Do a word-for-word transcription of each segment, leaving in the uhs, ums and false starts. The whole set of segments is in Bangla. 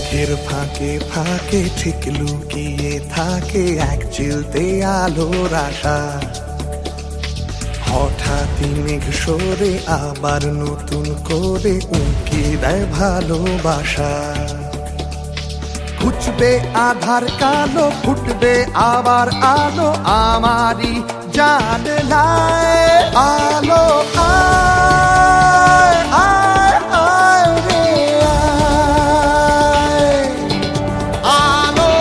চোখের ফাঁকে ফাঁকে ঠিক লুকিয়ে থাকে এক চিলতে আলোর আশা। হঠাৎই মেঘ সরে আবার নতুন করে উঁকি দেয় ভালোবাসা। ঘুচবে আধার কালো, ফুটবে আবার আলো আমারই জানলায়। আলো আয় আয় আয় রে আয়, আলো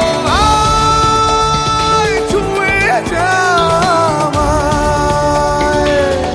আয় ছুঁয়ে যা আমায়।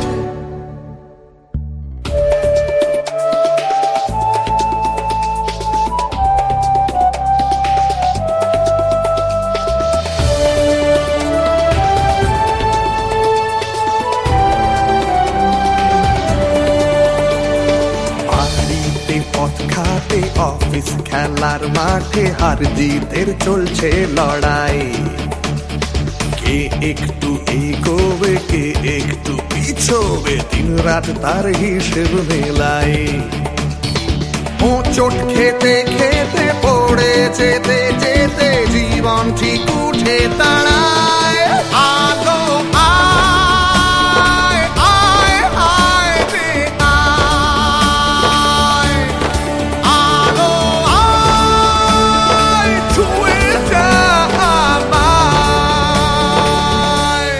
পথ ঘাটে অফিস খেলার মাঠে হার জিতের চলছে লড়াই। কে একটু এগোবে কে একটু পিছোবে, দিন রাত তার হিসেব মেলাই। চোট খেতে খেতে পড়ে যেতে যেতে জীবন ঠিক উঠে দাঁড়ায়। আলো আয় আয় আয় রে আয়, আলো আয় ছুঁয়ে যা আমায়।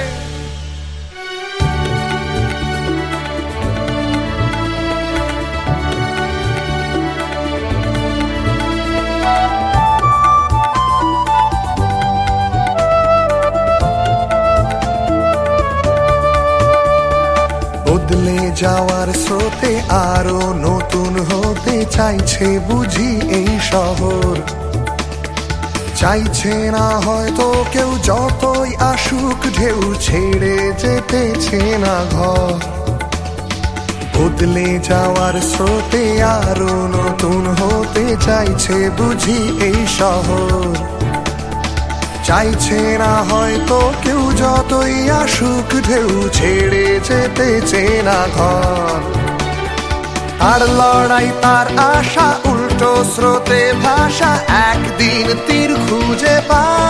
বদলে যাওয়ার স্রোতে আরো নতুন হতে চাইছে বুঝি এই শহর। চাইছে না হয়তো কেউ যতই আসুক ঢেউ, ছেড়ে যেতেছে না ঘর। বদলে যাওয়ার স্রোতে আরো নতুন হতে চাইছে বুঝি এই শহর। চাইছে না হয়তো কেউ যতই আসুক ঢেউ, ছেড়ে যেতেছে না ঘর। আর লড়াই তার আশা উল্টো স্রোতে ভাষা, একদিন তীর খুঁজে পা